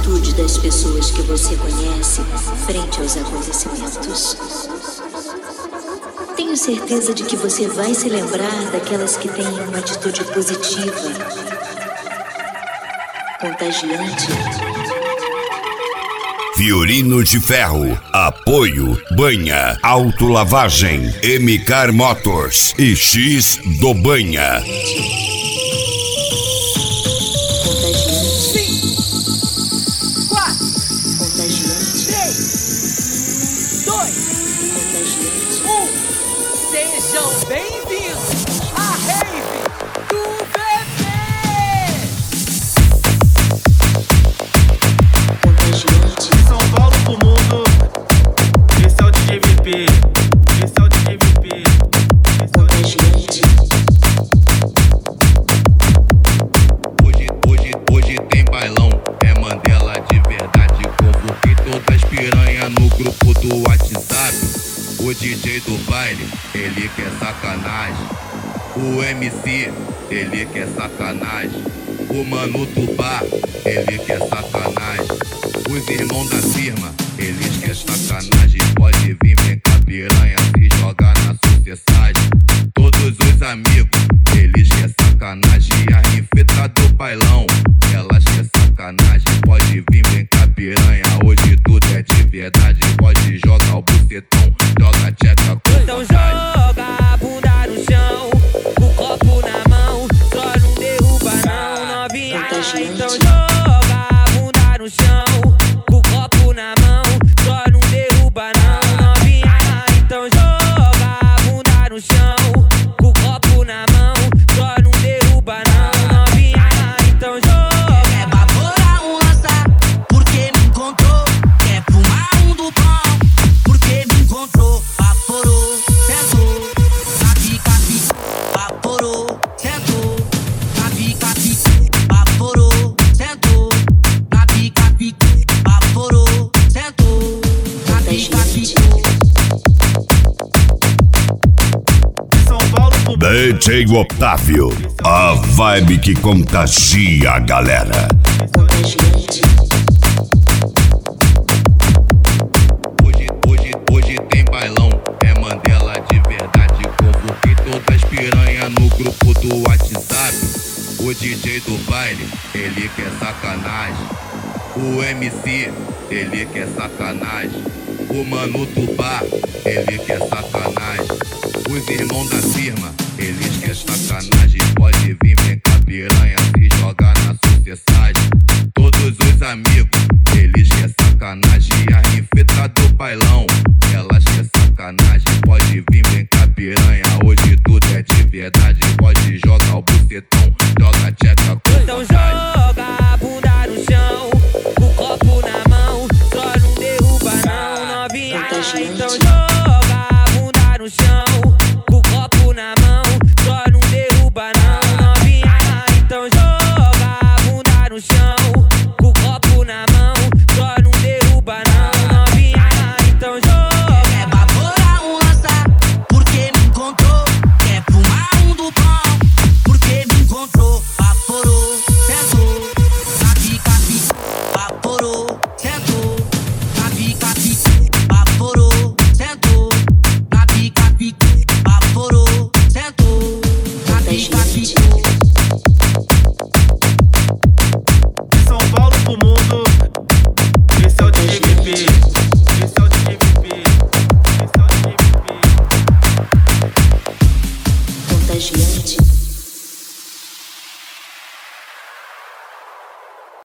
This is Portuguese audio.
atitude das pessoas que você conhece frente aos acontecimentos. Tenho certeza de que você vai se lembrar daquelas que têm uma atitude positiva, contagiante. Violino de Ferro, apoio, Banha, Autolavagem, MCAR Motors e X do Banha. Sejam bem-vindos à Rave do Bebê! De São Paulo pro mundo, esse é o DJ VP, esse é o DJ VP, esse é o DJ VP. Hoje tem bailão, é Mandela de verdade. Convoquei todas as piranha no grupo do WhatsApp. O DJ do baile, ele quer sacanagem. O MC, ele quer sacanagem. O mano do bar, ele quer sacanagem. Os irmãos da firma, eles querem sacanagem. Pode vir, vem cá piranha, se jogar na sociedade. Todos os amigos, eles querem sacanagem. A infeta do bailão, elas querem sacanagem. Pode vir, vem cá piranha, hoje tudo é de verdade. Pode jogar o bucetão, joga tcheca com então joga a bunda no chão, o copo na mão, só não derruba não, novinha. Então joga a bunda no chão, o copo na mão, só não derruba não, novinha. Então joga a bunda no chão, o copo na mão, só não derruba não, novinha. Então joga. Quer baforar um lança, porque me encontrou. Quer fumar um do pão, porque me encontrou. Vaporou, sentou, capi, vaporou, sentou, capi, vaporou, sentou, capi, vaporou, sentou, capi. De São Paulo pro mundo, DJ Otávio, a vibe que contagia a galera. Hoje tem bailão, é Mandela de verdade. Convoquei todas as piranha no grupo do WhatsApp. O DJ do baile, ele quer sacanagem. O MC, ele quer sacanagem. O mano do bar, ele quer sacanagem. Os irmãos da firma, eles querem sacanagem. Pode vir, vem cá piranha, se jogar na sociedade. Todos os amigos, eles querem sacanagem. A infeta do bailão, elas querem sacanagem. Pode vir, vem cá piranha, hoje tudo é de verdade. Pode jogar o bucetão, joga tcheca com Então joga a bunda no chão, o copo na mão, só não derruba não, novinha. Então joga a bunda no chão, o copo na mão, só não derruba não, novinha. Então joga a bunda no chão, o copo na mão, só não derruba não, novinha. Então joga. Quer baforar um lança, porque me encontrou. Quer fumar um do pão, porque me encontrou. Vaporou, sentou, capi, vaporou, sentou, capi, vaporou, sentou, capi, vaporou, sentou, capi. de São Paulo pro mundo, esse é o DJ VP, esse é o DJ VP, esse é o DJ VP. Contagiante.